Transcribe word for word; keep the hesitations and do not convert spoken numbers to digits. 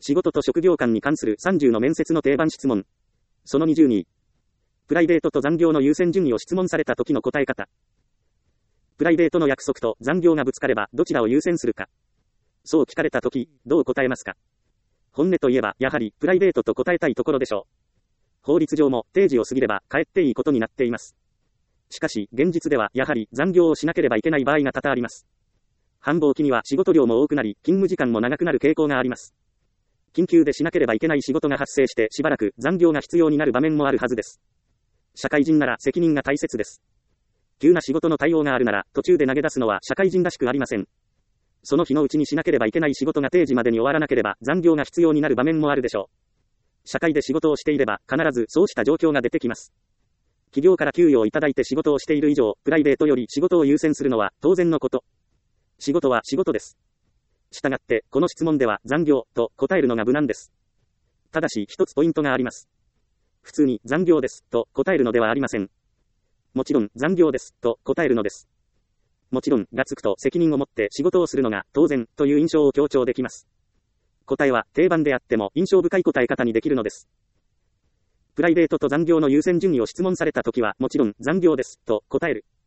仕事と職業間に関するさんじゅうの面接の定番質問。そのにじゅうに。プライベートと残業の優先順位を質問された時の答え方。プライベートの約束と残業がぶつかればどちらを優先するか。そう聞かれた時、どう答えますか。本音といえば、やはりプライベートと答えたいところでしょう。法律上も定時を過ぎれば帰っていいことになっています。しかし、現実ではやはり残業をしなければいけない場合が多々あります。繁忙期には仕事量も多くなり、勤務時間も長くなる傾向があります。緊急でしなければいけない仕事が発生してしばらく残業が必要になる場面もあるはずです。社会人なら責任が大切です。急な仕事の対応があるなら途中で投げ出すのは社会人らしくありません。その日のうちにしなければいけない仕事が定時までに終わらなければ残業が必要になる場面もあるでしょう。社会で仕事をしていれば必ずそうした状況が出てきます。企業から給与をいただいて仕事をしている以上、プライベートより仕事を優先するのは当然のこと。仕事は仕事です。したがって、この質問では残業と答えるのが無難です。ただし一つポイントがあります。普通に残業ですと答えるのではありません。もちろん残業ですと答えるのです。もちろんがつくと責任を持って仕事をするのが当然という印象を強調できます。答えは定番であっても印象深い答え方にできるのです。プライベートと残業の優先順位を質問されたときはもちろん残業ですと答える。